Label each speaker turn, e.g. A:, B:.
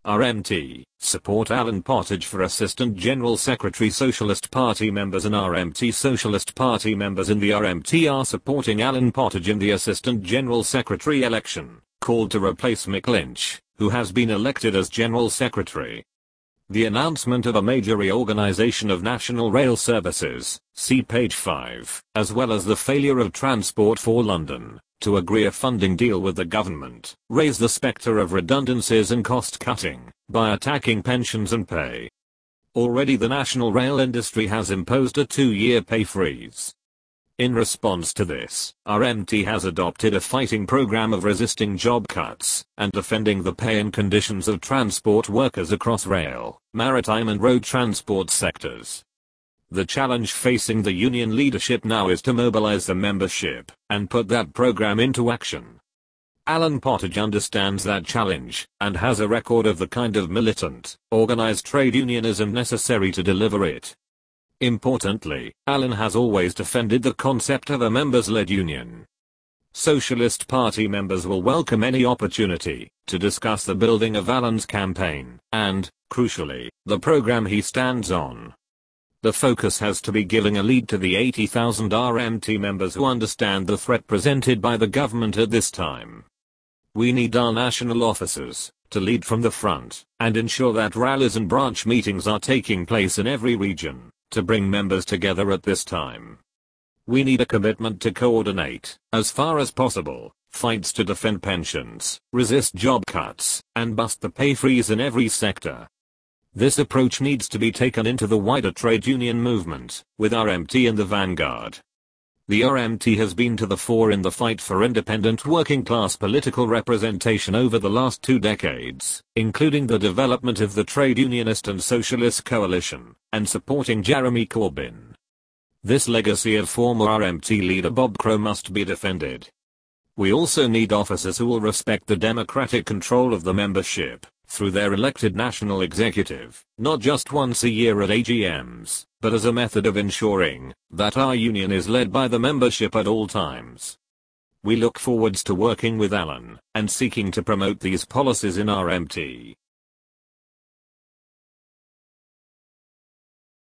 A: RMT, support Alan Pottage for Assistant General Secretary. Socialist Party members and RMT. Socialist Party members in the RMT are supporting Alan Pottage in the Assistant General Secretary election, called to replace Mick Lynch, who has been elected as General Secretary. The announcement of a major reorganization of national rail services, see page 5, as well as the failure of Transport for London to agree a funding deal with the government, raise the spectre of redundancies and cost cutting by attacking pensions and pay. Already the national rail industry has imposed a 2-year pay freeze. In response to this, RMT has adopted a fighting program of resisting job cuts and defending the pay and conditions of transport workers across rail, maritime and road transport sectors. The challenge facing the union leadership now is to mobilize the membership and put that program into action. Alan Pottage understands that challenge and has a record of the kind of militant, organized trade unionism necessary to deliver it. Importantly, Alan has always defended the concept of a members-led union. Socialist Party members will welcome any opportunity to discuss the building of Alan's campaign and, crucially, the program he stands on. The focus has to be giving a lead to the 80,000 RMT members who understand the threat presented by the government at this time. We need our national officers to lead from the front and ensure that rallies and branch meetings are taking place in every region to bring members together at this time. We need a commitment to coordinate, as far as possible, fights to defend pensions, resist job cuts, and bust the pay freeze in every sector. This approach needs to be taken into the wider trade union movement, with RMT in the vanguard. The RMT has been to the fore in the fight for independent working class political representation over the last 2 decades, including the development of the Trade Unionist and Socialist Coalition, and supporting Jeremy Corbyn. This legacy of former RMT leader Bob Crow must be defended. We also need officers who will respect the democratic control of the membership through their elected national executive, not just once a year at AGMs, but as a method of ensuring that our union is led by the membership at all times. We look forwards to working with Alan and seeking to promote these policies in RMT.